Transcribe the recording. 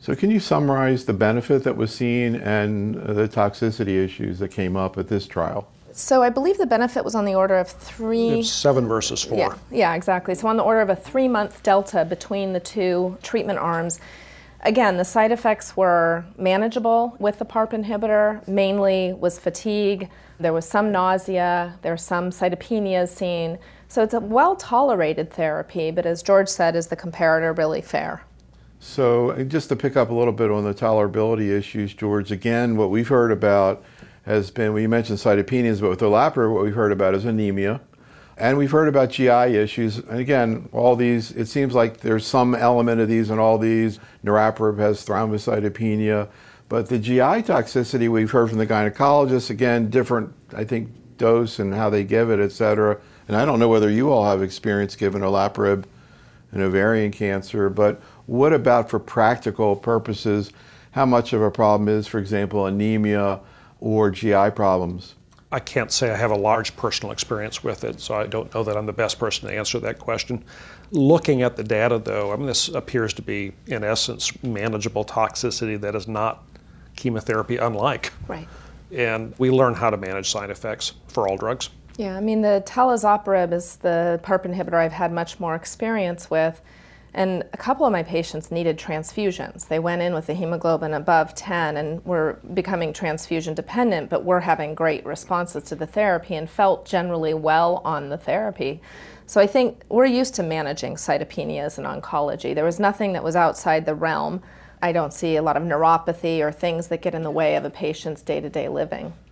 So can you summarize the benefit that was seen and the toxicity issues that came up at this trial? So I believe the benefit was on the order of It's 7 versus 4. Yeah, exactly. So on the order of a 3-month delta between the two treatment arms. Again, the side effects were manageable with the PARP inhibitor. Mainly was fatigue. There was some nausea. There were some cytopenias seen. So it's a well-tolerated therapy, but as George said, is the comparator really fair? So just to pick up a little bit on the tolerability issues, George, again, what we've heard about has been, well, you mentioned cytopenias, but with olaparib, what we've heard about is anemia. And we've heard about GI issues. And again, all these, it seems like there's some element of these in all these. Niraparib has thrombocytopenia. But the GI toxicity we've heard from the gynecologist, again, different, I think, dose and how they give it, et cetera. And I don't know whether you all have experience given olaparib in ovarian cancer, but what about for practical purposes, how much of a problem is, for example, anemia or GI problems? I can't say I have a large personal experience with it, so I don't know that I'm the best person to answer that question. Looking at the data, though, I mean, this appears to be, in essence, manageable toxicity that is not chemotherapy unlike. Right. And we learn how to manage side effects for all drugs. Yeah, I mean, the talazoparib is the PARP inhibitor I've had much more experience with. And a couple of my patients needed transfusions. They went in with a hemoglobin above 10 and were becoming transfusion dependent, but were having great responses to the therapy and felt generally well on the therapy. So I think we're used to managing cytopenias in oncology. There was nothing that was outside the realm. I don't see a lot of neuropathy or things that get in the way of a patient's day-to-day living.